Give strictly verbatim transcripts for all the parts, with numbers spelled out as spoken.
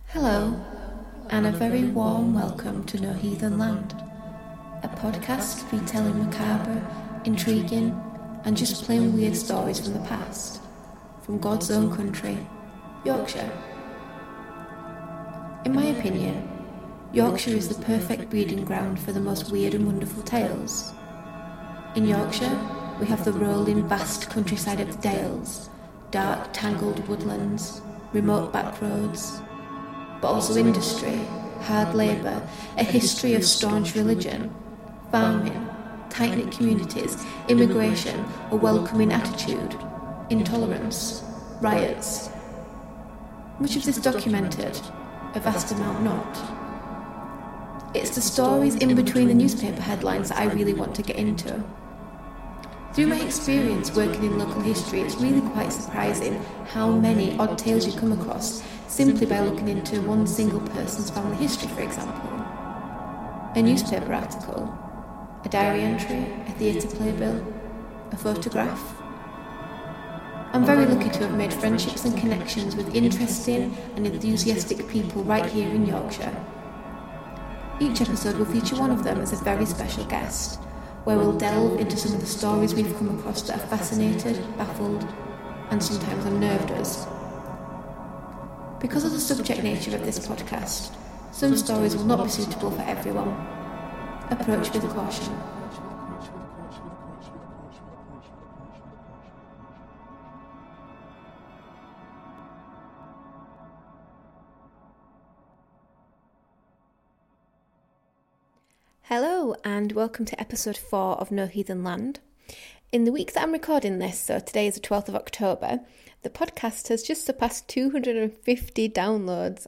Hello, and a very warm welcome to No Heathen Land, a podcast retelling macabre, intriguing, and just plain weird stories from the past, from God's own country, Yorkshire. In my opinion, Yorkshire is the perfect breeding ground for the most weird and wonderful tales. In Yorkshire, we have the rolling, vast countryside of the Dales, dark, tangled woodlands, remote back roads, but also industry, hard labour, a history of staunch religion, farming, tight-knit communities, immigration, a welcoming attitude, intolerance, riots. Much of this documented, a vast amount not. It's the stories in between the newspaper headlines that I really want to get into. Through my experience working in local history, it's really quite surprising how many odd tales you come across simply by looking into one single person's family history, for example. A newspaper article, a diary entry, a theatre playbill, a photograph. I'm very lucky to have made friendships and connections with interesting and enthusiastic people right here in Yorkshire. Each episode will feature one of them as a very special guest, where we'll delve into some of the stories we've come across that have fascinated, baffled, and sometimes unnerved us. Because of the subject nature of this podcast, some stories will not be suitable for everyone. Approach with caution. Hello and welcome to episode four of No Heathen Land. In the week that I'm recording this, so today is the twelfth of October, the podcast has just surpassed two hundred fifty downloads.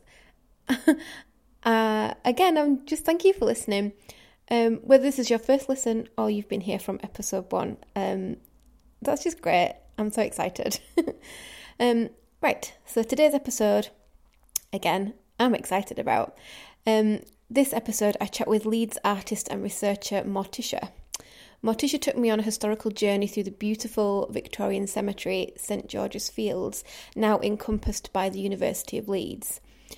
uh, again, I'm just thank you for listening. Um, whether this is your first listen or you've been here from episode one, um, that's just great. I'm so excited. um, right, so today's episode, again, I'm excited about. Um, This episode, I chat with Leeds artist and researcher Morticia. Morticia took me on a historical journey through the beautiful Victorian cemetery, St George's Fields, now encompassed by the University of Leeds.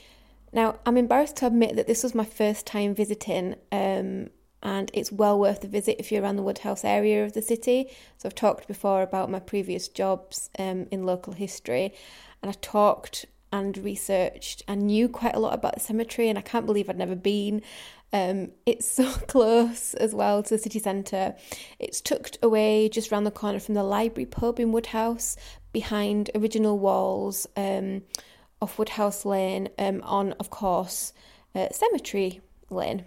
Now, I'm embarrassed to admit that this was my first time visiting, um, and it's well worth the visit if you're around the Woodhouse area of the city. So I've talked before about my previous jobs um, in local history, and I talked and researched and knew quite a lot about the cemetery, and I can't believe I'd never been. Um, it's so close as well to the city centre. It's tucked away just round the corner from the Library pub in Woodhouse, behind original walls, um, off Woodhouse Lane, um, on, of course, uh, Cemetery Lane.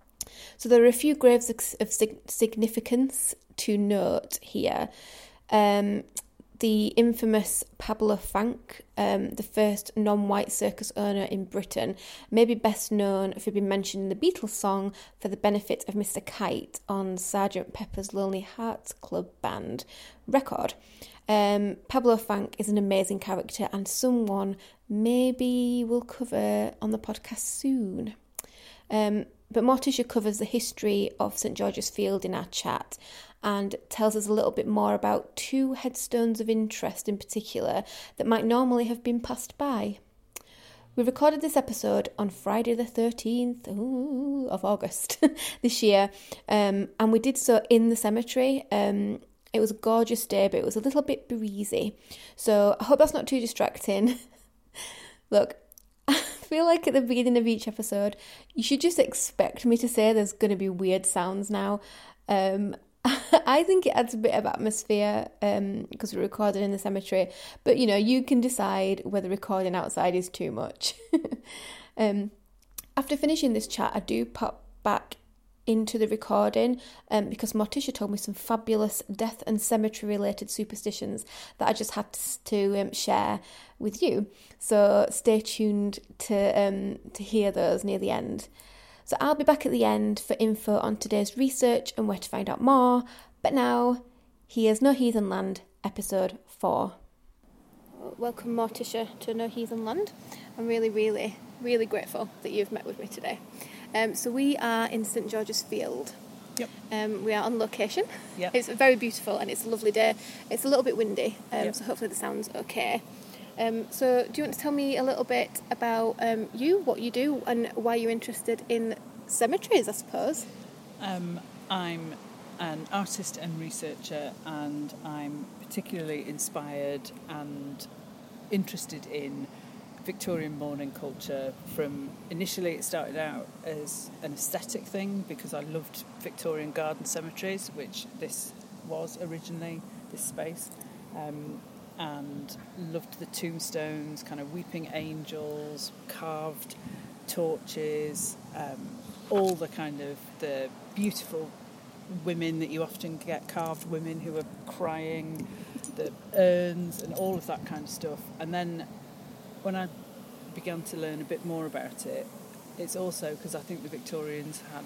So there are a few graves of significance to note here. Um, The infamous Pablo Fanck, um, the first non-white circus owner in Britain, may be best known for being mentioned in the Beatles song For the Benefit of Mister Kite on Sergeant Pepper's Lonely Hearts Club Band record. Um, Pablo Fanck is an amazing character and someone maybe we'll cover on the podcast soon. Um, but Morticia covers the history of St George's Field in our chat and tells us a little bit more about two headstones of interest in particular that might normally have been passed by. We recorded this episode on Friday the thirteenth ooh, of August this year, um, and we did so in the cemetery. Um, it was a gorgeous day, but it was a little bit breezy, so I hope that's not too distracting. Look, I feel like at the beginning of each episode, you should just expect me to say there's going to be weird sounds now. Um, I think it adds a bit of atmosphere um, because we're recording in the cemetery, but you know, you can decide whether recording outside is too much. um, after finishing this chat, I do pop back into the recording um, because Morticia told me some fabulous death and cemetery related superstitions that I just had to, to um, share with you. So stay tuned to um, to hear those near the end. So I'll be back at the end for info on today's research and where to find out more. But now, here's No Heathen Land, episode four. Welcome, Morticia, to No Heathen Land. I'm really, really, really grateful that you've met with me today. Um, so we are in St George's Field. Yep. Um, we are on location. Yep. It's very beautiful and it's a lovely day. It's a little bit windy, um, yep. so hopefully the sound's okay. Um, so do you want to tell me a little bit about um, you, what you do, and why you're interested in cemeteries, I suppose? Um, I'm an artist and researcher, and I'm particularly inspired and interested in Victorian mourning culture. From initially it started out as an aesthetic thing because I loved Victorian garden cemeteries, which this was originally, this space, um, and loved the tombstones, kind of weeping angels, carved torches, um, all the kind of the beautiful women that you often get, carved women who are crying, the urns and all of that kind of stuff. And then when I began to learn a bit more about it, it's also because I think the Victorians had,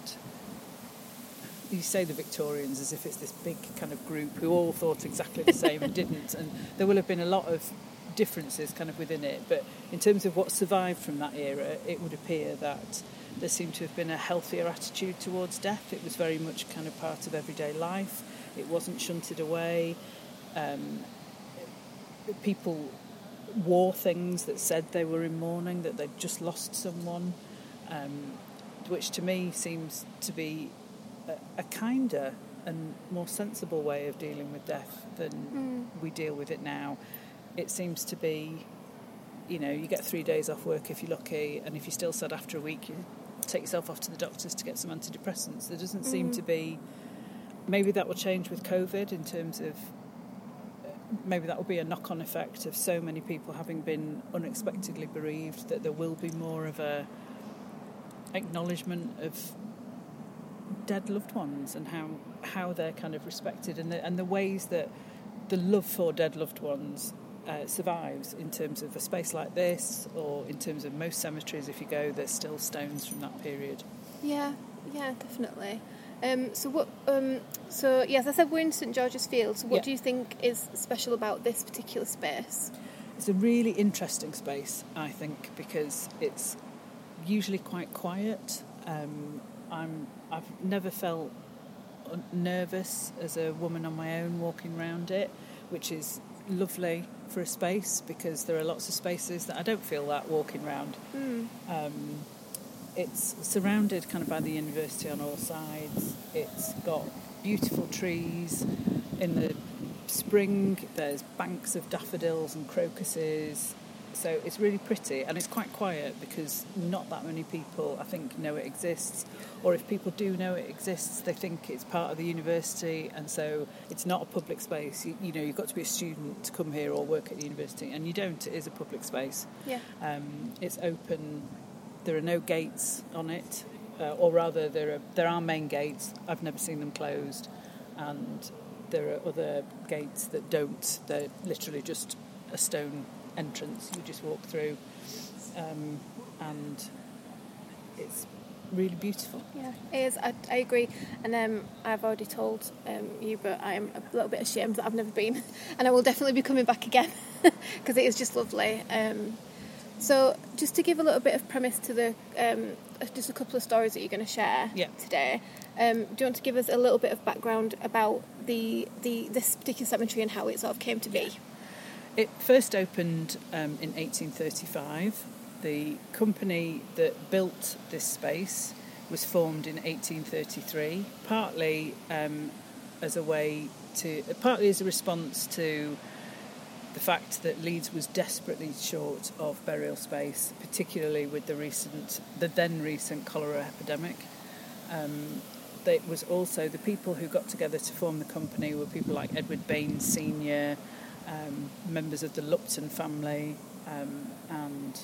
you say the Victorians as if it's this big kind of group who all thought exactly the same and didn't, and there will have been a lot of differences kind of within it, but in terms of what survived from that era, it would appear that there seemed to have been a healthier attitude towards death. It was very much kind of part of everyday life. It wasn't shunted away. Um, people wore things that said they were in mourning, that they'd just lost someone, um, which to me seems to be a, a kinder and more sensible way of dealing with death than mm. we deal with it now. It seems to be, you know, you get three days off work if you're lucky, and if you're still sad after a week, you take yourself off to the doctors to get some antidepressants. There doesn't seem mm. to be, maybe that will change with COVID in terms of, maybe that will be a knock-on effect of so many people having been unexpectedly bereaved, that there will be more of a acknowledgement of dead loved ones and how how they're kind of respected, and the, and the ways that the love for dead loved ones uh, survives in terms of a space like this, or in terms of most cemeteries. If you go, there's still stones from that period. Yeah, yeah, definitely. Um, so what? Um, so yes, I said we're in St George's Field. So what yeah. do you think is special about this particular space? It's a really interesting space, I think, because it's usually quite quiet. Um, I'm I've never felt nervous as a woman on my own walking around it, which is lovely for a space, because there are lots of spaces that I don't feel that walking around. Mm. Um, It's surrounded kind of by the university on all sides. It's got beautiful trees. In the spring, there's banks of daffodils and crocuses. So it's really pretty, and it's quite quiet because not that many people, I think, know it exists. Or if people do know it exists, they think it's part of the university, and so it's not a public space. You, you know, you've got to be a student to come here or work at the university, and you don't. It is a public space. Yeah. Um, it's open. There are no gates on it, uh, or rather there are there are main gates. I've never seen them closed, and there are other gates that don't. They're literally just a stone entrance. You just walk through, um, and it's really beautiful. Yeah, it is. I, I agree, and um, I've already told um, you, but I am a little bit ashamed that I've never been, and I will definitely be coming back again because it is just lovely. Um, So, just to give a little bit of premise to the, um, just a couple of stories that you're going to share yeah. today. Um, do you want to give us a little bit of background about the the this particular cemetery and how it sort of came to be? It first opened um, in eighteen thirty-five. The company that built this space was formed in eighteen thirty-three, partly um, as a way to, partly as a response to the fact that Leeds was desperately short of burial space, particularly with the recent, the then recent cholera epidemic. Um, it was also the people who got together to form the company were people like Edward Baines Senior, um, members of the Lupton family, um, and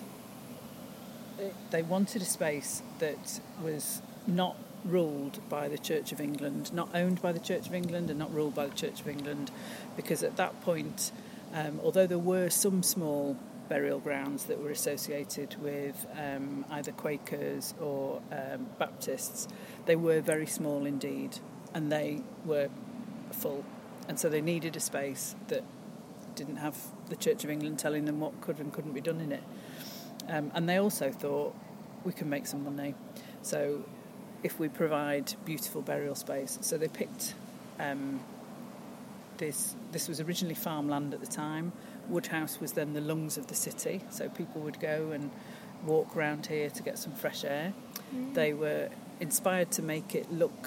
it, they wanted a space that was not ruled by the Church of England, not owned by the Church of England, and not ruled by the Church of England, because at that point, Um, although there were some small burial grounds that were associated with um, either Quakers or um, Baptists, they were very small indeed, and they were full. And so they needed a space that didn't have the Church of England telling them what could and couldn't be done in it. Um, and they also thought, we can make some money. So if we provide beautiful burial space. So they picked... Um, This, this was originally farmland at the time, Woodhouse was then the lungs of the city, so people would go and walk around here to get some fresh air. Mm. They were inspired to make it look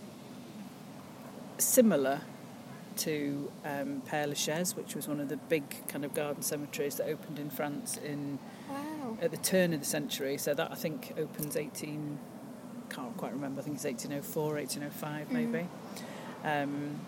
similar to um, Père Lachaise, which was one of the big kind of garden cemeteries that opened in France in wow. at the turn of the century. So that I think opens eighteen, can't quite remember, I think it's eighteen oh four, eighteen oh five maybe. Mm. Um,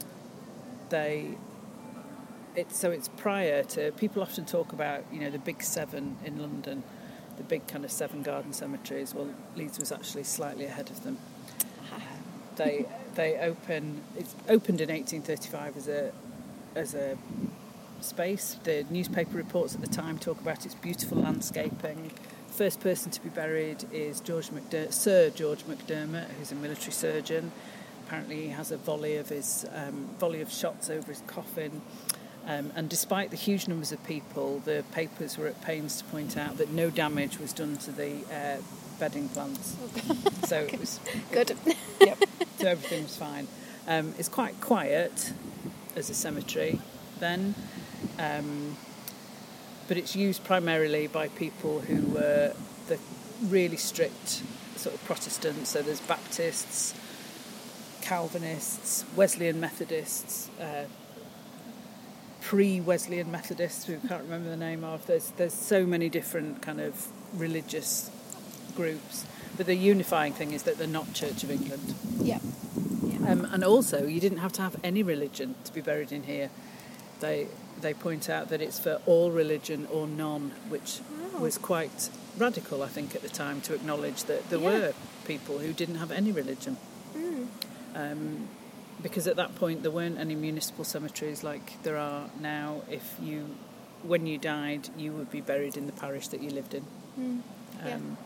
they, it's so it's prior to, people often talk about, you know, the big seven in London, the big kind of seven garden cemeteries. Well, Leeds was actually slightly ahead of them. They they open it's opened in eighteen thirty-five as a as a space. The newspaper reports at the time talk about its beautiful landscaping. First person to be buried is George McDer- Sir George McDermott, who's a military surgeon. Apparently, he has a volley of his um, volley of shots over his coffin. Um, and despite the huge numbers of people, the papers were at pains to point out that no damage was done to the uh, bedding plants. So it was good. It, yep. So everything was fine. Um, it's quite quiet as a cemetery then, um, but it's used primarily by people who were the really strict sort of Protestants. So there's Baptists, Calvinists, Wesleyan Methodists, uh, pre-Wesleyan Methodists, who I can't remember the name of. There's there's so many different kind of religious groups, but the unifying thing is that they're not Church of England. Yeah. yeah. Um, and also, you didn't have to have any religion to be buried in here. They they point out that it's for all religion or none, which wow. was quite radical, I think, at the time, to acknowledge that there yeah. were people who didn't have any religion. Mm. Um, because at that point there weren't any municipal cemeteries like there are now. If you, when you died, you would be buried in the parish that you lived in. Mm. Yeah. Um,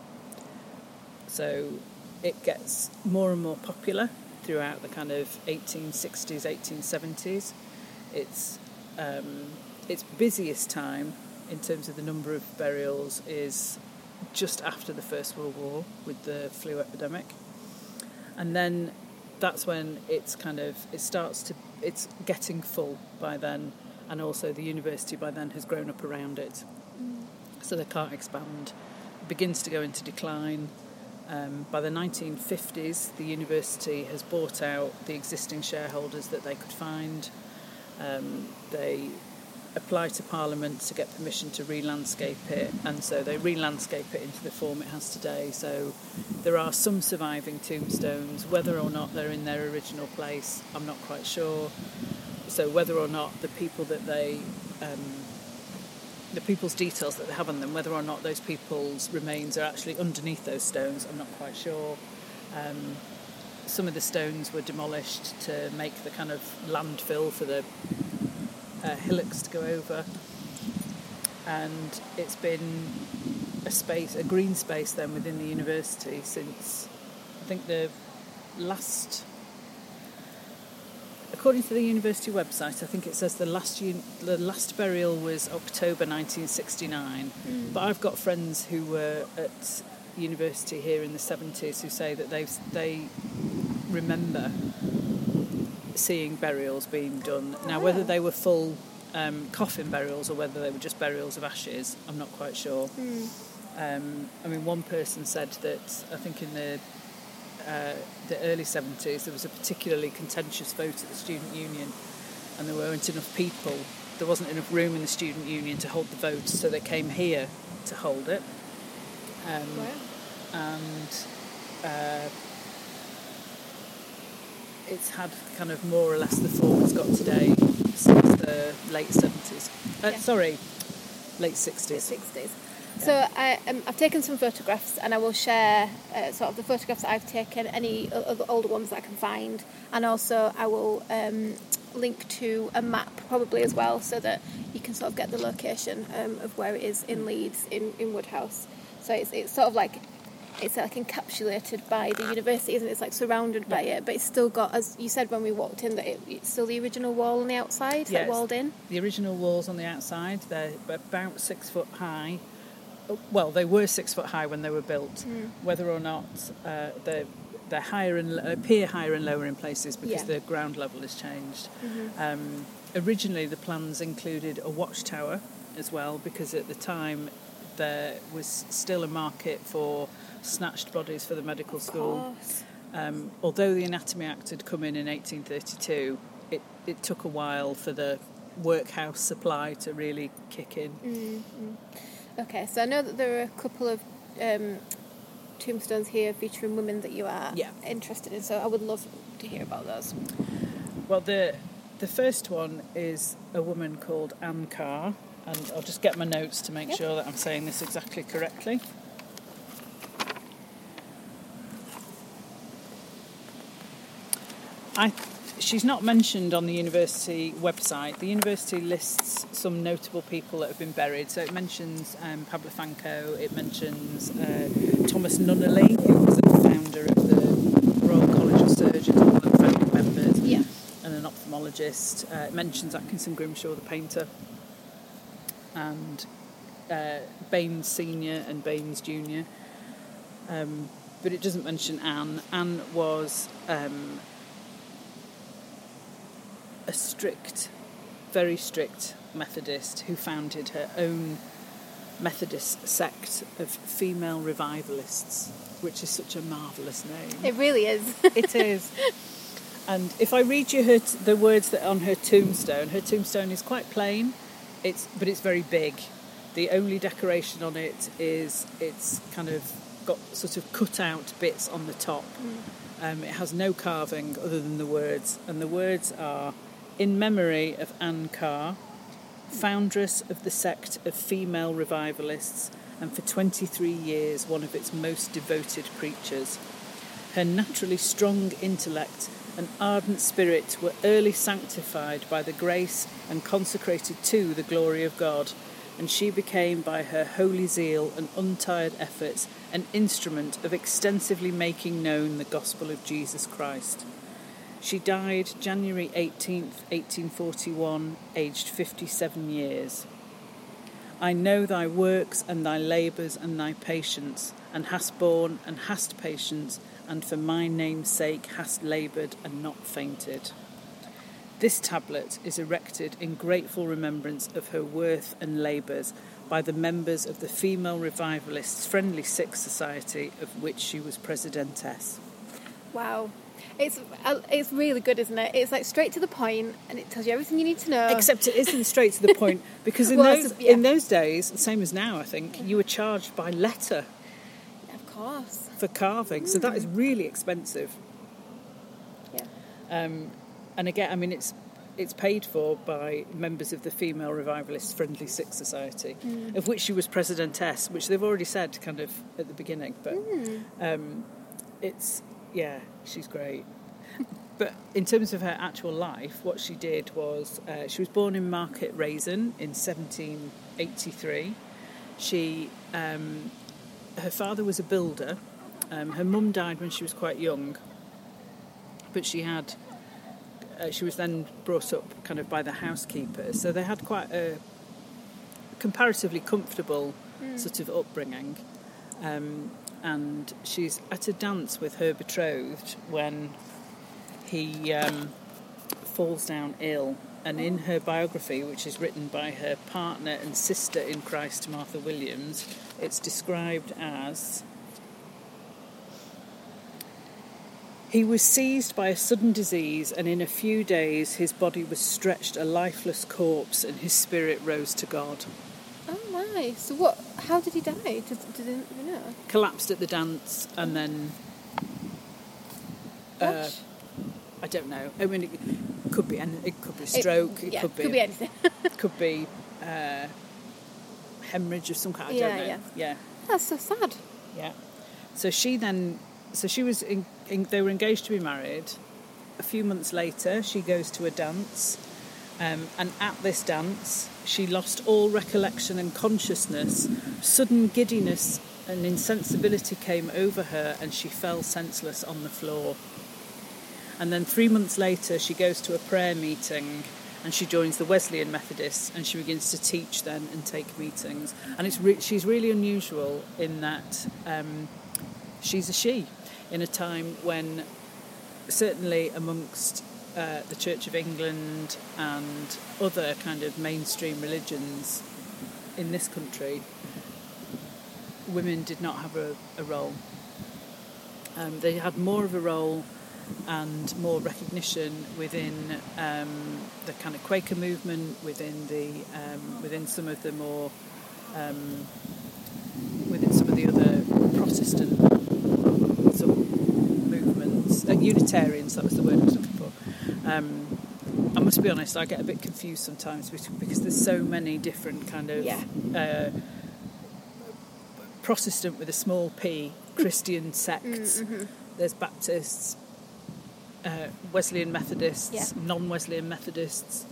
so it gets more and more popular throughout the kind of eighteen sixties, eighteen seventies. It's um, its busiest time in terms of the number of burials is just after the First World War with the flu epidemic, and then that's when it's kind of it starts to it's getting full by then, and also the university by then has grown up around it, mm. so they can't expand. It begins to go into decline. Um, by the nineteen fifties, the university has bought out the existing shareholders that they could find. Um, they apply to Parliament to get permission to re-landscape it, and so they re-landscape it into the form it has today. So there are some surviving tombstones. Whether or not they're in their original place, I'm not quite sure. So whether or not the people that they um, the people's details that they have on them, whether or not those people's remains are actually underneath those stones, I'm not quite sure. Um, some of the stones were demolished to make the kind of landfill for the uh, hillocks to go over, and it's been a space, a green space then within the university since I think the last. According to the university website, I think it says the last un- the last burial was October nineteen sixty-nine. Mm. But I've got friends who were at university here in the seventies who say that they they remember seeing burials being done. Now, oh. whether they were full um, coffin burials or whether they were just burials of ashes, I'm not quite sure. Mm. Um, I mean, one person said that I think in the Uh, the early seventies there was a particularly contentious vote at the student union, and there weren't enough people, there wasn't enough room in the student union to hold the vote, so they came here to hold it. Um, wow. And uh, it's had kind of more or less the form it's got today since the late seventies. Uh, yeah. Sorry, late sixties. Late sixties. So I, um, I've taken some photographs, and I will share uh, sort of the photographs that I've taken, any other older ones that I can find, and also I will um, link to a map probably as well, so that you can sort of get the location um, of where it is in Leeds, in, in Woodhouse. So it's it's sort of like it's like encapsulated by the university, isn't it? It's like surrounded by it, but it's still got, as you said when we walked in, that it, it's still the original wall on the outside, yes, like walled in. The original walls on the outside, they're about six foot high. Well, they were six foot high when they were built. Mm. Whether or not uh, they're, they're higher and appear higher and lower in places because yeah. the ground level has changed. Mm-hmm. Um, originally the plans included a watchtower as well, because at the time there was still a market for snatched bodies for the medical school. Um, although the Anatomy Act had come in in eighteen thirty-two, it, it took a while for the workhouse supply to really kick in. Mm-hmm. Okay, so I know that there are a couple of um, tombstones here featuring women that you are yeah. interested in, so I would love to hear about those. Well, the the first one is a woman called Anne Carr, and I'll just get my notes to make yep. sure that I'm saying this exactly correctly. I, she's not mentioned on the university website. The university lists some notable people that have been buried. So it mentions um, Pablo Fanco, it mentions uh, Thomas Nunnally, who was the founder of the Royal College of Surgeons, one of the founding members, yeah. and an ophthalmologist. Uh, it mentions Atkinson Grimshaw, the painter, and uh, Baines Senior and Baines Junior Um, but it doesn't mention Anne. Anne was... Um, a strict, very strict Methodist who founded her own Methodist sect of female revivalists, which is such a marvellous name. It really is. It is. And if I read you her t- the words that are on her tombstone, her tombstone is quite plain, it's but it's very big. The only decoration on it is it's kind of got sort of cut out bits on the top. Mm. Um, it has no carving other than the words, and the words are: in memory of Anne Carr, foundress of the sect of female revivalists, and for twenty-three years one of its most devoted preachers. Her naturally strong intellect and ardent spirit were early sanctified by the grace and consecrated to the glory of God, and she became by her holy zeal and untired efforts an instrument of extensively making known the gospel of Jesus Christ. She died January eighteenth, eighteen forty-one, aged fifty-seven years. I know thy works and thy labours and thy patience, and hast borne and hast patience, and for my name's sake hast laboured and not fainted. This tablet is erected in grateful remembrance of her worth and labours by the members of the Female Revivalists Friendly Sick Society, of which she was presidentess. Wow. It's it's really good, isn't it? It's like straight to the point, and it tells you everything you need to know. Except it isn't straight to the point, because in well, those yeah. in those days, same as now, I think, you were charged by letter. Of course. For carving, mm. so that is really expensive. Yeah. Um, and again, I mean, it's it's paid for by members of the Female Revivalists Friendly Sick Society, mm. of which she was presidentess, which they've already said kind of at the beginning. But mm. um, it's. Yeah, she's great. But in terms of her actual life, what she did was uh, she was born in Market Raisin in seventeen eighty-three. She, um, her father was a builder. Um, her mum died when she was quite young, but she had. Uh, she was then brought up kind of by the housekeeper, so they had quite a comparatively comfortable mm. sort of upbringing. Um, and she's at a dance with her betrothed when he um, falls down ill. And in her biography, which is written by her partner and sister in Christ, Martha Williams, it's described as: he was seized by a sudden disease, and in a few days his body was stretched a lifeless corpse, and his spirit rose to God. Oh my! So what? How did he die? Did, did you know? Collapsed at the dance, and then. Uh, I don't know. I mean, it could be any, it could be stroke. It, it yeah, could be could be anything. could be uh, hemorrhage of some kind. I yeah, don't know. Yeah, yeah. That's so sad. Yeah. So she then. So she was. In, in, they were engaged to be married. A few months later, she goes to a dance, um, and at this dance, she lost all recollection and consciousness. Sudden giddiness and insensibility came over her, and she fell senseless on the floor. And then three months later, she goes to a prayer meeting, and she joins the Wesleyan Methodists, and she begins to teach then and take meetings. And it's re- she's really unusual in that um, she's a she, in a time when, certainly amongst uh, the Church of England and other kind of mainstream religions in this country, women did not have a, a role. Um, they had more of a role and more recognition within um, the kind of Quaker movement, within the um, within some of the more um, within some of the other Protestant sort of movements, uh, Unitarians. That was the word I was looking for. Um, I must be honest, I get a bit confused sometimes because there's so many different kind of Yeah. uh, Protestant with a small p, Christian sects. Mm-hmm. There's Baptists, uh, Wesleyan Methodists, Yeah. non-Wesleyan Methodists,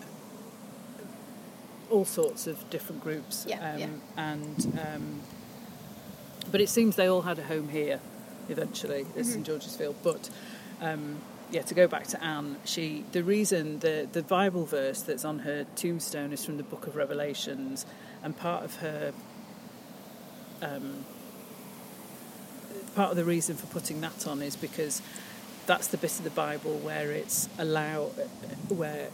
all sorts of different groups. Yeah, um, yeah. And um, but it seems they all had a home here eventually at Mm-hmm. St George's Field. But um, yeah, to go back to Anne, she the reason the the Bible verse that's on her tombstone is from the Book of Revelations, and part of her um, part of the reason for putting that on is because that's the bit of the Bible where it's allow where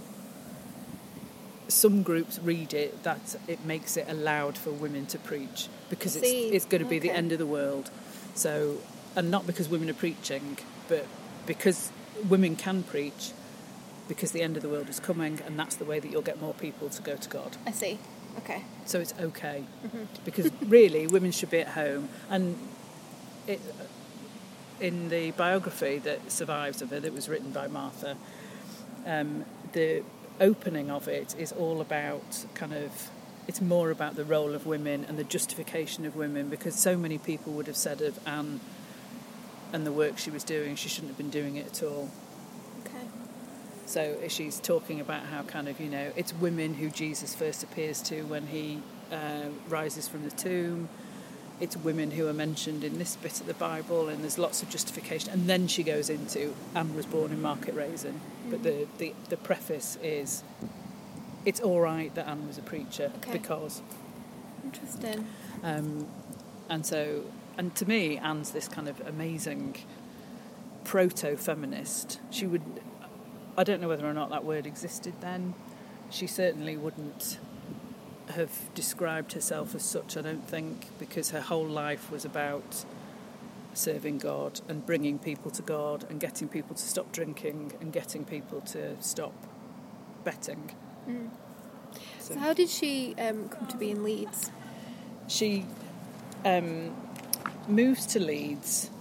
some groups read it that it makes it allowed for women to preach because it's See, it's going to be the okay. end of the world. So, and not because women are preaching, but because women can preach, because the end of the world is coming, and that's the way that you'll get more people to go to God. I see. Okay. So it's okay, Mm-hmm. because really women should be at home. And it, in the biography that survives of her, that was written by Martha, um, the opening of it is all about kind of, it's more about the role of women and the justification of women, because so many people would have said of Anne and the work she was doing, she shouldn't have been doing it at all. Okay. So she's talking about how kind of, you know, it's women who Jesus first appears to when he uh, rises from the tomb. It's women who are mentioned in this bit of the Bible, and there's lots of justification. And then she goes into Anne was born in Market Raisin. Mm-hmm. But the, the, the preface is, it's all right that Anne was a preacher, Okay. because... Interesting. Um, and so, and to me, Anne's this kind of amazing proto-feminist. She would... I don't know whether or not that word existed then. She certainly wouldn't have described herself as such, I don't think, because her whole life was about serving God and bringing people to God and getting people to stop drinking and getting people to stop betting. Mm. So, So how did she um, come to be in Leeds? she um, moves to Leeds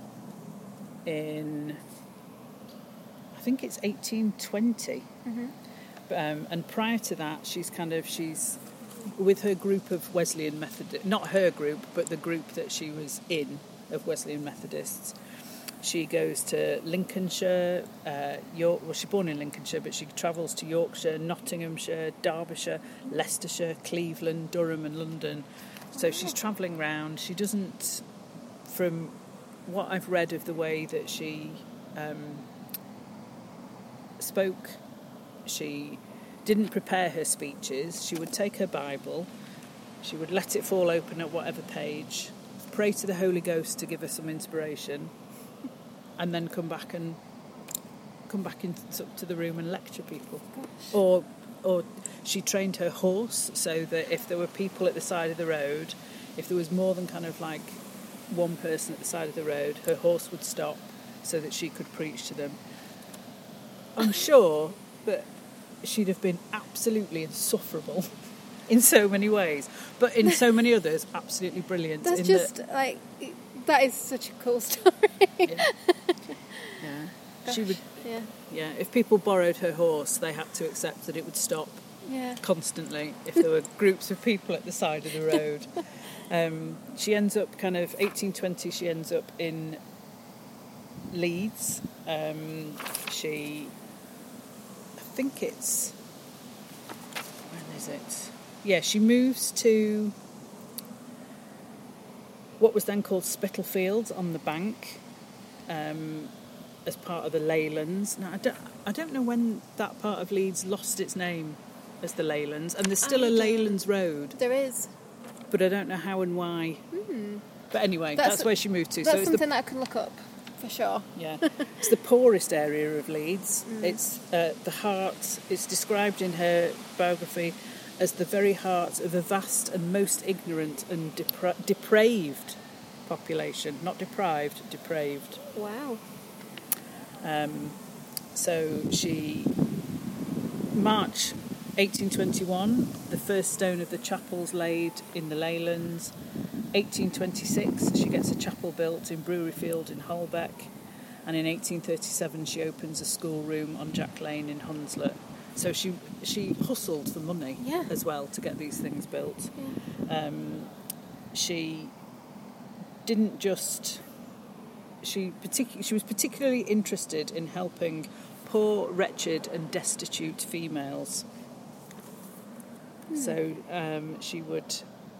in, I think it's eighteen twenty. Mm-hmm. Um, and prior to that, she's kind of, she's with her group of Wesleyan Methodists, not her group, but the group that she was in of Wesleyan Methodists. She goes to Lincolnshire, uh, York, well, she's born in Lincolnshire, but she travels to Yorkshire, Nottinghamshire, Derbyshire, Leicestershire, Cleveland, Durham and London. So she's travelling round. She doesn't, from what I've read of the way that she um, spoke, she didn't prepare her speeches. She would take her Bible, she would let it fall open at whatever page, pray to the Holy Ghost to give her some inspiration, and then come back and come back into to the room and lecture people. Gosh. Or, or she trained her horse so that if there were people at the side of the road, if there was more than kind of like one person at the side of the road, her horse would stop so that she could preach to them. I'm sure that she'd have been absolutely insufferable in so many ways, but in so many others, absolutely brilliant. That's in just that, like, that is such a cool story. yeah, yeah. Gosh, She would, yeah, yeah. If people borrowed her horse, they had to accept that it would stop yeah. constantly if there were groups of people at the side of the road. Um, she ends up kind of eighteen twenty. She ends up in Leeds. Um, she. I think it's, when is it? Yeah, she moves to what was then called Spitalfields on the bank, um, as part of the Leylands. Now, I don't, I don't know when that part of Leeds lost its name as the Leylands, and there's still I a don't- Leylands Road, There is. but I don't know how and why. Hmm. But anyway, That's- that's, where she moved to. That's so it's something the, that I can look up For sure. Yeah. It's the poorest area of Leeds. Mm. It's uh, the heart, it's described in her biography as the very heart of a vast and most ignorant and depra- depraved population. Not deprived, depraved. Wow. Um, so she, March eighteen twenty-one, the first stone of the chapel's laid in the Leylands. eighteen twenty-six, she gets a chapel built in Breweryfield in Holbeck, and in eighteen thirty-seven she opens a schoolroom on Jack Lane in Hunslet. So she she hustled for money yeah. as well to get these things built. Yeah. Um, she didn't just she partic- she was particularly interested in helping poor, wretched, and destitute females. Hmm. So um, she would.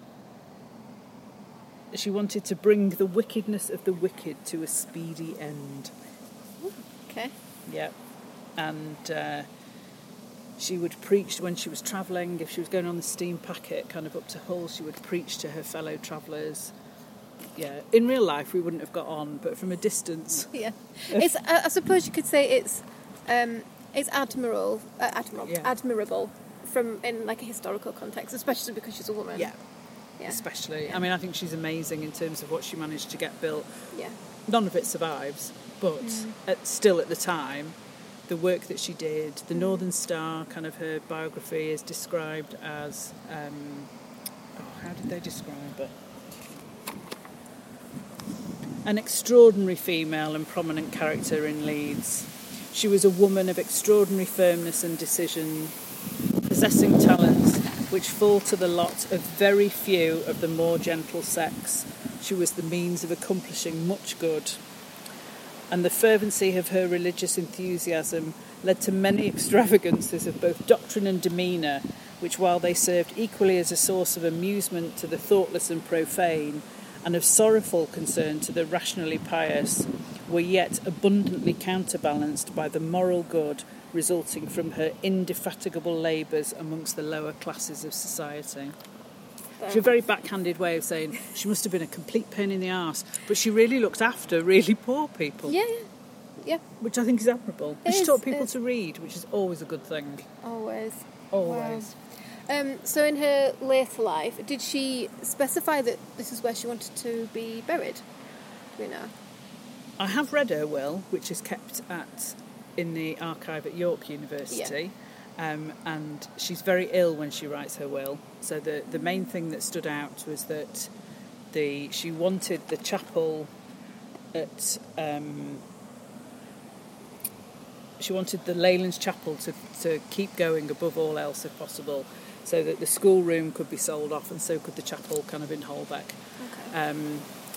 She wanted to bring the wickedness of the wicked to a speedy end. Okay. Yeah. And uh, she would preach when she was travelling. If she was going on the steam packet kind of up to Hull, she would preach to her fellow travellers. Yeah. In real life, we wouldn't have got on, but from a distance... Yeah. It's. I, I suppose you could say it's um, it's admirable, uh, admirable, yeah. admirable from in like a historical context, especially because she's a woman. Yeah. Yeah. Especially. Yeah. I mean, I think she's amazing in terms of what she managed to get built. Yeah. None of it survives, but mm. at, still at the time, the work that she did, the Northern Star, kind of her biography is described as, um, oh, how did they describe it? An extraordinary female and prominent character in Leeds. She was a woman of extraordinary firmness and decision, possessing talents which fall to the lot of very few of the more gentle sex. She was the means of accomplishing much good, and the fervency of her religious enthusiasm led to many extravagances of both doctrine and demeanour, which, while they served equally as a source of amusement to the thoughtless and profane, and of sorrowful concern to the rationally pious, were yet abundantly counterbalanced by the moral good resulting from her indefatigable labours amongst the lower classes of society. It's a very backhanded way of saying she must have been a complete pain in the arse, but she really looked after really poor people. Yeah, yeah. Yeah. Which I think is admirable. It she is, taught people it is. to read, which is always a good thing. Always. Always. Wow. Um, so in her later life, did she specify that this is where she wanted to be buried? You know. I have read her will, which is kept at in the archive at York University. Yeah. Um, and she's very ill when she writes her will. So the, the main thing that stood out was that the she wanted the chapel at um, she wanted the Leylands Chapel to, to keep going above all else if possible, so that the schoolroom could be sold off and so could the chapel kind of in Holbeck. Okay. Um,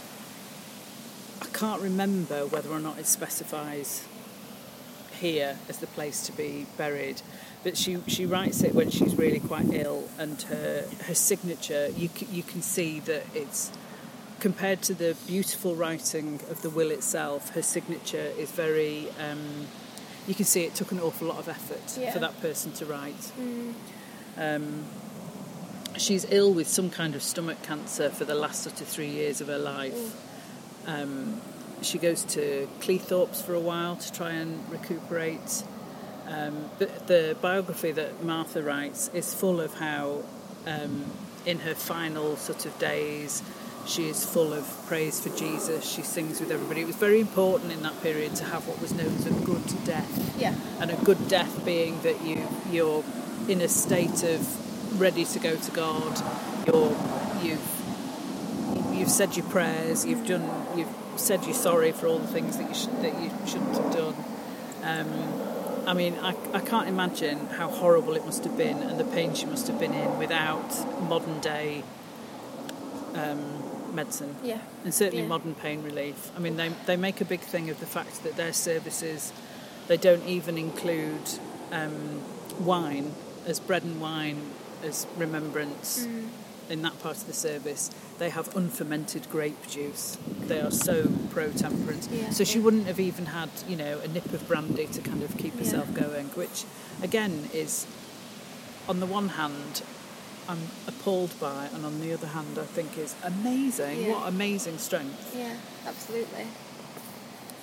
I can't remember whether or not it specifies here as the place to be buried, but she she writes it when she's really quite ill, and her her signature, you c- you can see that it's, compared to the beautiful writing of the will itself, her signature is very um, you can see it took an awful lot of effort yeah. for that person to write. Mm. Um, she's ill with some kind of stomach cancer for the last sort of three years of her life. Um, she goes to Cleethorpes for a while to try and recuperate. Um, but the biography that Martha writes is full of how, um, in her final sort of days, she is full of praise for Jesus. She sings with everybody. It was very important in that period to have what was known as a good death. Yeah. And a good death being that you you're in a state of ready to go to God. You're you've you've said your prayers. You've done. You've said you're sorry for all the things that you sh- that you shouldn't have done. Um, I mean, I, I can't imagine how horrible it must have been and the pain she must have been in without modern day um, medicine. Yeah. And certainly Yeah. modern pain relief. I mean, they they make a big thing of the fact that their services, they don't even include um, wine as bread and wine as remembrance. Mm. In that part of the service, they have unfermented grape juice. They are so pro-temperance. Yeah, so she yeah. wouldn't have even had, you know, a nip of brandy to kind of keep Yeah. herself going, which, again, is, on the one hand, I'm appalled by, and on the other hand, I think is amazing. Yeah. What amazing strength. Yeah, absolutely.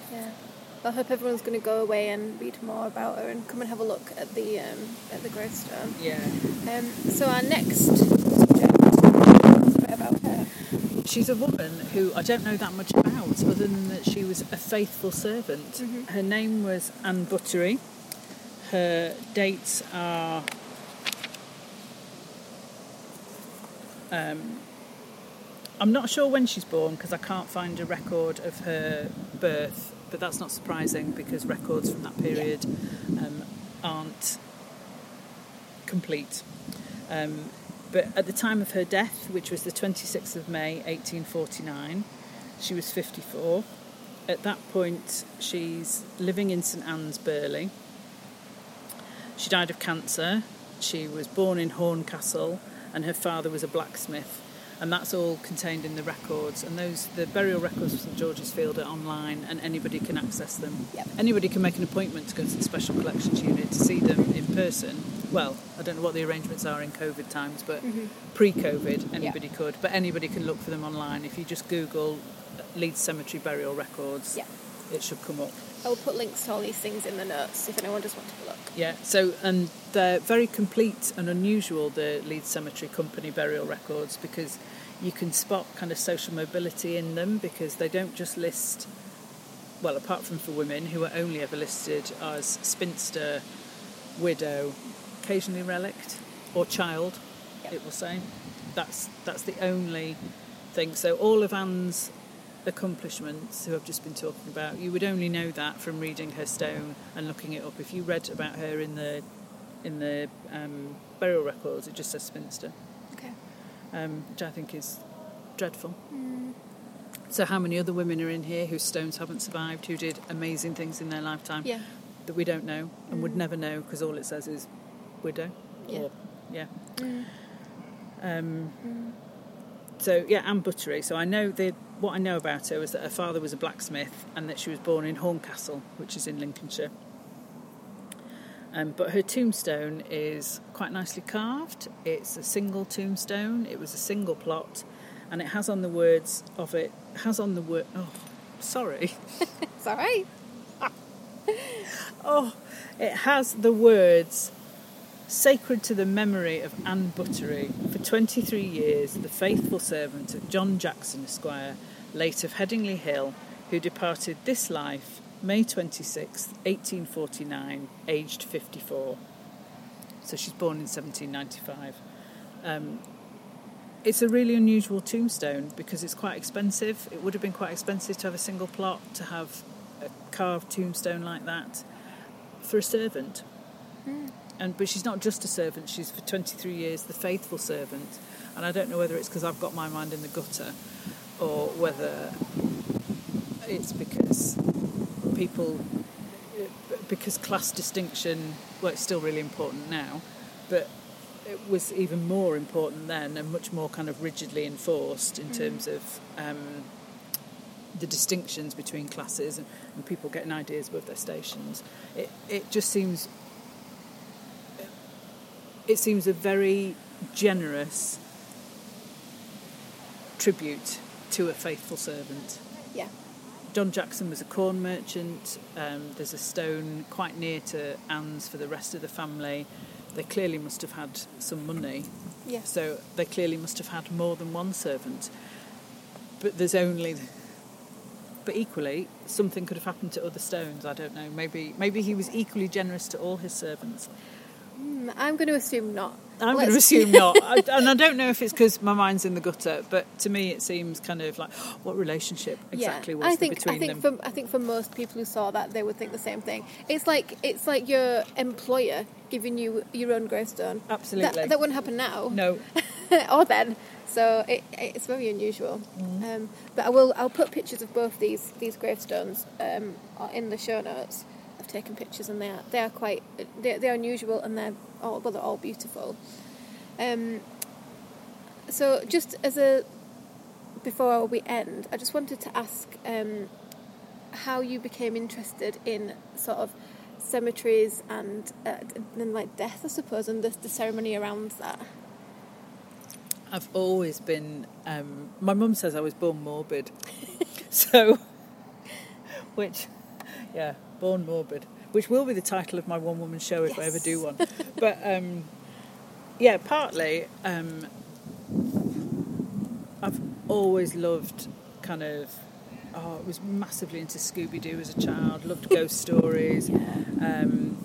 Yeah. I hope everyone's going to go away and read more about her and come and have a look at the um, at the gravestone. Yeah. Um, so our next subject is a bit about her. She's a woman who I don't know that much about, other than that she was a faithful servant. Mm-hmm. Her name was Anne Buttery. Her dates are um, I'm not sure when she's born because I can't find a record of her birth. But that's not surprising because records from that period um, aren't complete. Um, but at the time of her death, which was the twenty-sixth of May, eighteen forty-nine, she was fifty-four. At that point, she's living in St Anne's, Burley. She died of cancer. She was born in Horncastle, and her father was a blacksmith. And that's all contained in the records. And those, the burial records of St George's Field are online, and anybody can access them. Yep. Anybody can make an appointment to go to the Special Collections Unit to see them in person. Well, I don't know what the arrangements are in COVID times, but mm-hmm. pre-COVID, anybody yep. could. But anybody can look for them online. If you just Google Leeds Cemetery burial records, yep. it should come up. I'll put links to all these things in the notes if anyone just wants to look. Yeah, so, and they're very complete and unusual, the Leeds Cemetery Company burial records, because you can spot kind of social mobility in them, because they don't just list, well, apart from for women who are only ever listed as spinster, widow, occasionally relict, or child, yep. it will say. That's that's the only thing. So all of Anne's accomplishments, who I've just been talking about, you would only know that from reading her stone and looking it up. If you read about her in the in the um, burial records, it just says spinster. Okay. Um, which I think is dreadful. Mm. So how many other women are in here whose stones haven't survived, who did amazing things in their lifetime yeah. that we don't know and mm. would never know, because all it says is widow. Yeah. Or, yeah. Mm. Um, mm. So, yeah, Anne Buttery. So I know the, what I know about her was that her father was a blacksmith and that she was born in Horncastle, which is in Lincolnshire. Um, but her tombstone is quite nicely carved. It's a single tombstone. It was a single plot, and it has on the words of it, has on the word, oh, sorry. It's all right. oh, it has the words, sacred to the memory of Anne Buttery, for twenty-three years, the faithful servant of John Jackson, Esquire, late of Headingley Hill, who departed this life May twenty-sixth, eighteen forty-nine, aged fifty-four. So she's born in seventeen ninety-five. Um, it's a really unusual tombstone because it's quite expensive. It would have been quite expensive to have a single plot, to have a carved tombstone like that for a servant. Mm. And but she's not just a servant, she's for twenty-three years the faithful servant. And I don't know whether it's because I've got my mind in the gutter or whether it's because people, because class distinction, well, it's still really important now, but it was even more important then and much more kind of rigidly enforced in mm. terms of um, the distinctions between classes and, and people getting ideas above their stations. It, it just seems... It seems a very generous tribute to a faithful servant. Yeah. John Jackson was a corn merchant. Um, there's a stone quite near to Anne's for the rest of the family. They clearly must have had some money. Yeah. So they clearly must have had more than one servant. But there's only... But equally, something could have happened to other stones. I don't know. Maybe maybe he was equally generous to all his servants. Mm, I'm going to assume not. I'm Let's... going to assume not. I, and I don't know if it's because my mind's in the gutter, but to me it seems kind of like, oh, what relationship exactly yeah. was I there think, between I think them? For, I think for most people who saw that, they would think the same thing. It's like it's like your employer giving you your own gravestone. Absolutely. That, that wouldn't happen now. No. Or then. So it, it's very unusual. Mm. Um, but I will. I'll put pictures of both these these gravestones um, in the show notes. I've taken pictures, and they are they are quite they they're unusual, and they're all well they're all beautiful. Um, so just as a before we end, I just wanted to ask um, how you became interested in sort of cemeteries and uh, and like death, I suppose, and the, the ceremony around that. I've always been... Um, my mum says I was born morbid. So which, yeah, Born Morbid, which will be the title of my one-woman show if Yes. I ever do one. But, um, yeah, partly, um, I've always loved kind of, oh, I was massively into Scooby-Doo as a child, loved ghost stories. Um,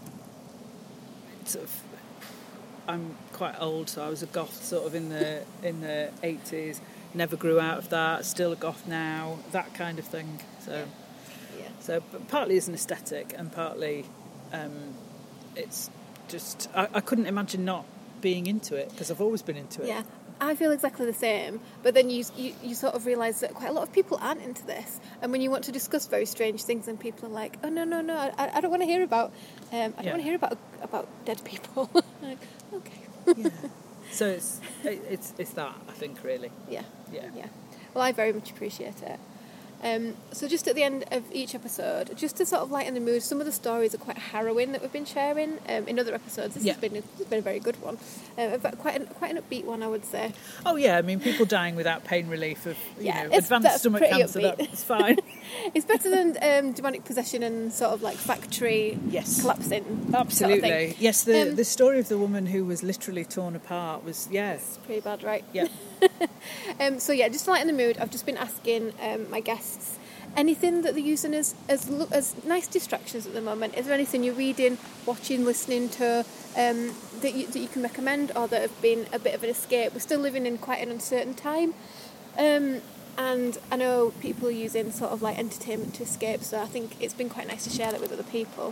sort of, I'm quite old, so I was a goth sort of in the in the eighties. Never grew out of that. Still a goth now. That kind of thing. So, Yeah. Yeah. so but partly as an aesthetic, and partly um, it's just I, I couldn't imagine not being into it because I've always been into it. Yeah, I feel exactly the same. But then you, you you sort of realise that quite a lot of people aren't into this. And when you want to discuss very strange things, and people are like, "Oh no, no, no, I, I don't want to hear about. Um, I don't Yeah. want to hear about about dead people." Like, okay. Yeah. So it's it, it's it's that I think really. Yeah. Yeah. Yeah. Well, I very much appreciate it. Um, so just at the end of each episode, just to sort of lighten the mood, some of the stories are quite harrowing that we've been sharing um, in other episodes. This Yeah. has been a, this has been a very good one, um, but quite an, quite an upbeat one, I would say. Oh yeah, I mean people dying without pain relief of you Yeah, know it's- advanced that's stomach pretty cancer. upbeat. That's fine. It's better than um, demonic possession and sort of like factory Yes. collapsing. Sort of Absolutely. thing. Yes, the Um, the story of the woman who was literally torn apart was yes. It's pretty bad, right? Yeah. Um, so yeah, just to lighten the mood, I've just been asking um, my guests anything that they're using as as, lo- as nice distractions at the moment. Is there anything you're reading, watching, listening to um, that you that you can recommend, or that have been a bit of an escape? We're still living in quite an uncertain time, um, and I know people are using sort of like entertainment to escape. So I think it's been quite nice to share that with other people.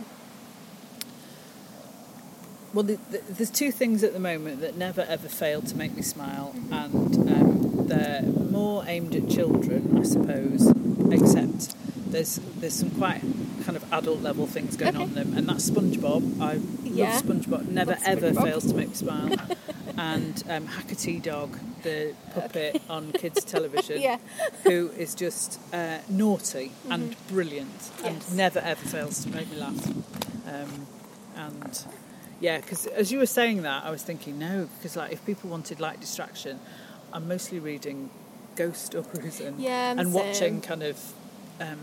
Well, the, the, there's two things at the moment that never ever fail to make me smile, and um, they're more aimed at children, I suppose. Except there's there's some quite kind of adult level things going Okay. on in them, and that's SpongeBob. I Yeah. love SpongeBob. Never Love ever SpongeBob. fails to make me smile. And um, Hackatee Dog, the puppet on kids' television, Yeah. who is just uh, naughty and brilliant, and Yes. never ever fails to make me laugh. Um, and yeah, because as you were saying that, I was thinking no, because like if people wanted light distraction, I'm mostly reading ghost stories and Yeah, I'm and the watching same. kind of um,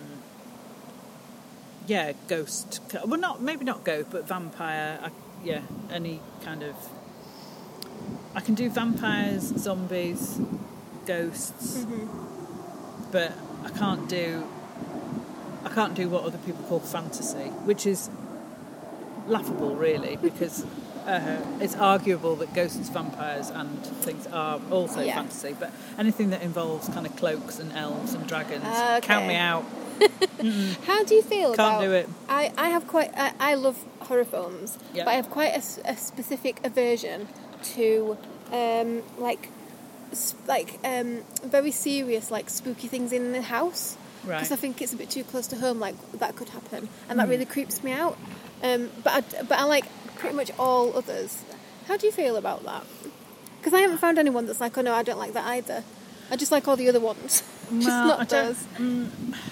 yeah ghost. Well, not maybe not ghost, but vampire. I, yeah, any kind of. I can do vampires, zombies, ghosts, Mm-hmm. but I can't do. I can't do what other people call fantasy, which is laughable, really, because uh, it's arguable that ghosts, vampires, and things are also Yeah. fantasy. But anything that involves kind of cloaks and elves and dragons, Ah, okay. count me out. How do you feel Can't about... do it. I, I have quite... I, I love horror films, Yeah. but I have quite a, s- a specific aversion to, um, like, s- like um, very serious, like, spooky things in the house. Right. Because I think it's a bit too close to home, like, that could happen. And that really creeps me out. Um, but, I, but I like pretty much all others. How do you feel about that? Because I haven't found anyone that's like, oh no, I don't like that either. I just like all the other ones. Just Well, not I don't- those. mm,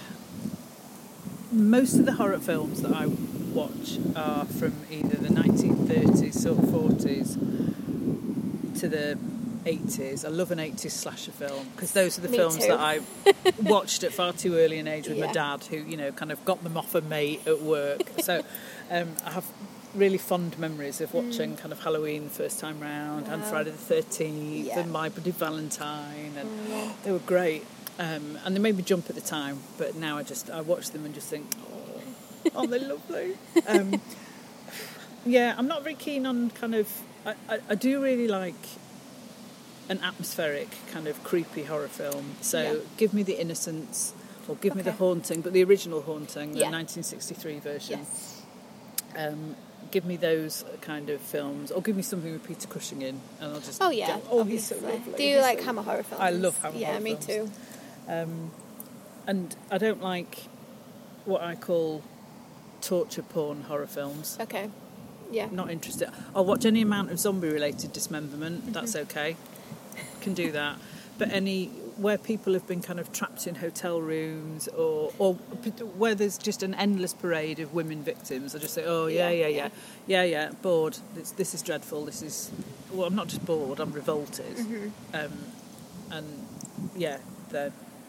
most of the horror films that I watch are from either the nineteen thirties or forties to the eighties. I love an eighties slasher film because those are the Me films too. that I watched at far too early an age with Yeah. my dad, who you know kind of got them off a mate at work. So um, I have really fond memories of watching kind of Halloween the first time round and Mm. Wow. Friday the thirteenth Yeah. and My Bloody Valentine, and Mm, yeah. they were great. Um, and they made me jump at the time, but now I just I watch them and just think, oh, aren't they lovely? Um, yeah, I'm not very keen on kind of. I, I, I do really like an atmospheric kind of creepy horror film. So Yeah. give me The Innocents, or give me The Okay. Haunting, but the original Haunting, the Yeah. nineteen sixty-three version. Yes. Um, give me those kind of films, or give me something with Peter Cushing in, and I'll just Oh yeah, go, oh, he's so obviously. lovely. Do you he's like so Hammer horror films? I love Hammer yeah, horror me films. too. Um, and I don't like what I call torture porn horror films. Okay. Yeah. Not interested. I'll watch any amount of zombie-related dismemberment. Mm-hmm. That's okay. Can do that. But any where people have been kind of trapped in hotel rooms, or or where there's just an endless parade of women victims, I just say, oh yeah, yeah, yeah, yeah, yeah. yeah bored. This, this is dreadful. This is. Well, I'm not just bored. I'm revolted. Mm-hmm. Um, and yeah, they're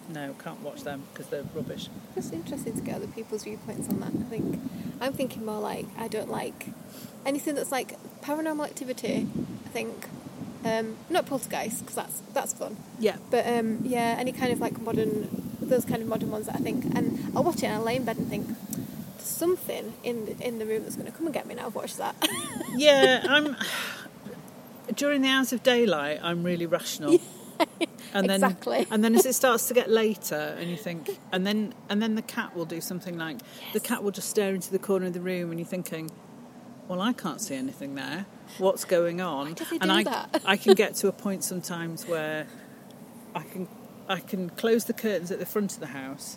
no, can't watch them because they're rubbish. It's interesting to get other people's viewpoints on that. I think I'm thinking more like I don't like anything that's like Paranormal Activity. I think um, not Poltergeist because that's that's fun. Yeah, But um, yeah, any kind of like modern, those kind of modern ones that I think, and I'll watch it and I'll lay in bed and think there's something in the, in the room that's going to come and get me now. I've watched that. yeah. I'm during the hours of daylight. I'm really rational. And then, exactly. and then as it starts to get later, and you think, and then and then the cat will do something like yes. the cat will just stare into the corner of the room, and you're thinking, well, I can't see anything there. What's going on? Why does he do and I, that? I can get to a point sometimes where I can I can close the curtains at the front of the house,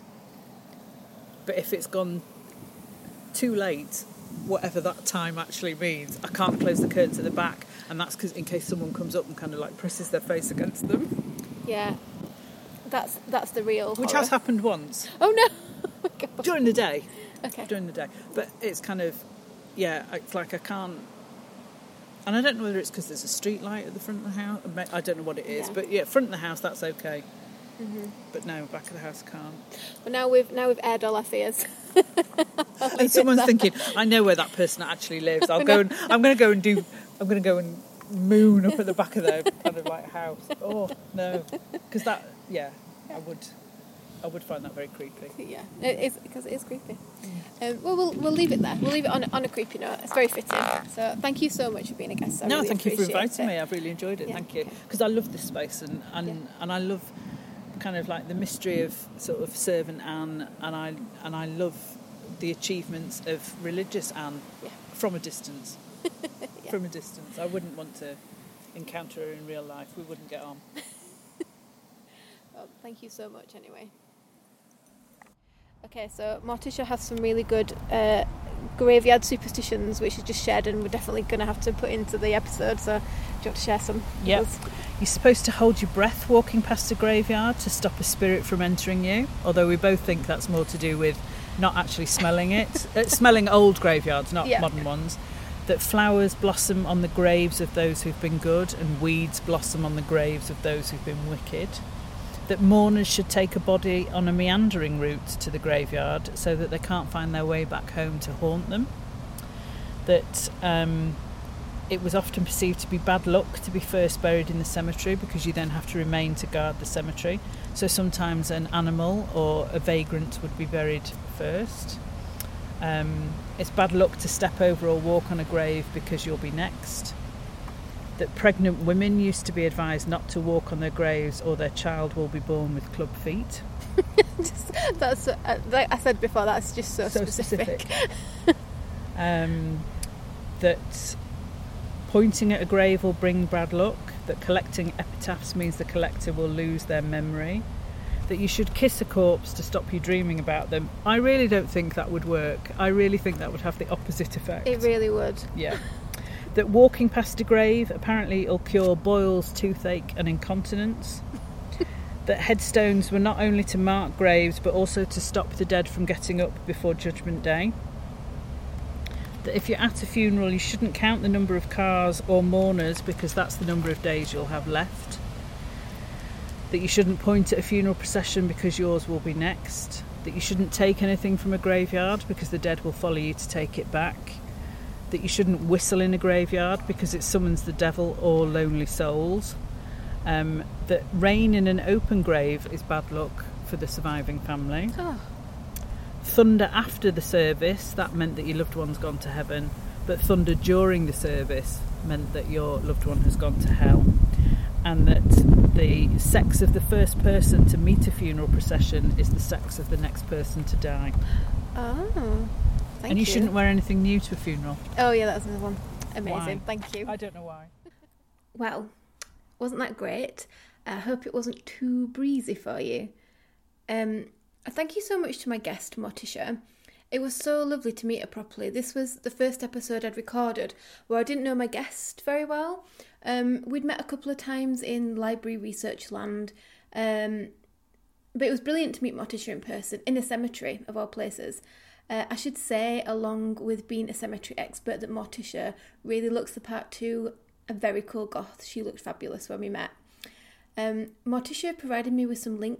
but if it's gone too late, whatever that time actually means, I can't close the curtains at the back, and that's because in case someone comes up and kind of like presses their face against them. Yeah, that's that's the real Which horror. has happened once. Oh no! Oh my God. During the day. Okay. During the day. But it's kind of, yeah, it's like I can't... And I don't know whether it's because there's a street light at the front of the house. I don't know what it is. Yeah. But yeah, front of the house, that's okay. Mm-hmm. But no, back of the house, can't. Well, now we've, now we've aired all our fears. And someone's thinking, I know where that person actually lives. I'll go and... I'm going to go and do... I'm going to go and moon up at the back of their kind of like house. Oh, no. Because that... Yeah, I would, I would find that very creepy. Yeah, it is because it is creepy. Um, well, we'll we'll leave it there. We'll leave it on on a creepy note. It's very fitting. So thank you so much for being a guest. I no, really thank you for appreciate inviting it. me. I've really enjoyed it. Yeah, thank you. okay. Because I love this space and and, Yeah. and I love kind of like the mystery of sort of Servant Anne, and I and I love the achievements of religious Anne Yeah. from a distance. Yeah. From a distance, I wouldn't want to encounter her in real life. We wouldn't get on. Well, thank you so much anyway. Okay, so Morticia has some really good uh, graveyard superstitions which she just shared, and we're definitely going to have to put into the episode, so do you want to share some? Yep. with us? You're supposed to hold your breath walking past a graveyard to stop a spirit from entering you, although we both think that's more to do with not actually smelling it. uh, smelling old graveyards, not Yeah. modern ones. That flowers blossom on the graves of those who've been good, and weeds blossom on the graves of those who've been wicked. That mourners should take a body on a meandering route to the graveyard so that they can't find their way back home to haunt them. That um, it was often perceived to be bad luck to be first buried in the cemetery because you then have to remain to guard the cemetery. So sometimes an animal or a vagrant would be buried first. Um, it's bad luck to step over or walk on a grave because you'll be next. That pregnant women used to be advised not to walk on their graves or their child will be born with club feet. just, that's uh, like I said before, that's just so, So specific. specific. um, that pointing at a grave will bring bad luck. That collecting epitaphs means the collector will lose their memory. That you should kiss a corpse to stop you dreaming about them. I really don't think that would work. I really think that would have the opposite effect. It really would. Yeah. That walking past a grave apparently will cure boils, toothache and incontinence. That headstones were not only to mark graves but also to stop the dead from getting up before Judgment Day. That if you're at a funeral you shouldn't count the number of cars or mourners because that's the number of days you'll have left. That you shouldn't point at a funeral procession because yours will be next. That you shouldn't take anything from a graveyard because the dead will follow you to take it back. That you shouldn't whistle in a graveyard because it summons the devil or lonely souls. Um, that rain in an open grave is bad luck for the surviving family. Oh. Thunder after the service, that meant that your loved one's gone to heaven. But thunder during the service meant that your loved one has gone to hell. And that the sex of the first person to meet a funeral procession is the sex of the next person to die. Oh. Thank and you, you shouldn't wear anything new to a funeral. Oh yeah, that's another one. Amazing. Why? Thank you. I don't know why. Well, wasn't that great? I hope it wasn't too breezy for you. Um, thank you so much to my guest, Morticia. It was so lovely to meet her properly. This was the first episode I'd recorded where I didn't know my guest very well. Um, we'd met a couple of times in library research land, um, but it was brilliant to meet Morticia in person, in a cemetery of all places. Uh, I should say, along with being a cemetery expert, that Morticia really looks the part too. A very cool goth. She looked fabulous when we met. Um, Morticia provided me with some links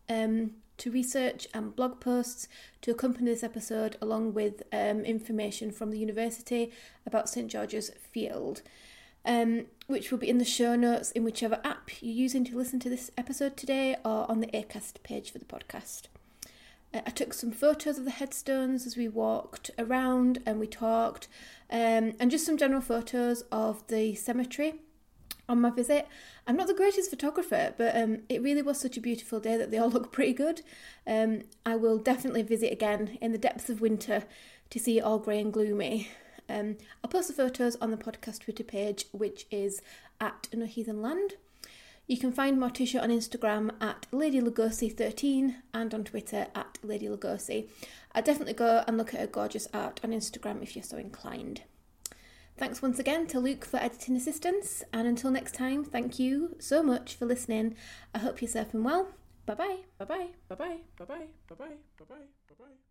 um, to research and blog posts to accompany this episode, along with um, information from the university about St George's Field, um, which will be in the show notes in whichever app you're using to listen to this episode today, or on the Acast page for the podcast. I took some photos of the headstones as we walked around and we talked, um, and just some general photos of the cemetery on my visit. I'm not the greatest photographer, but um, it really was such a beautiful day that they all look pretty good. Um, I will definitely visit again in the depths of winter to see it all grey and gloomy. Um, I'll post the photos on the podcast Twitter page, which is at No Heathen Land. You can find Morticia on Instagram at Lady Lugosi thirteen and on Twitter at Lady Lugosi. I'd definitely go and look at her gorgeous art on Instagram if you're so inclined. Thanks once again to Luke for editing assistance, and until next time, thank you so much for listening. I hope you're surfing well. Bye bye. Bye bye. Bye bye. Bye bye. Bye bye. Bye bye. Bye bye.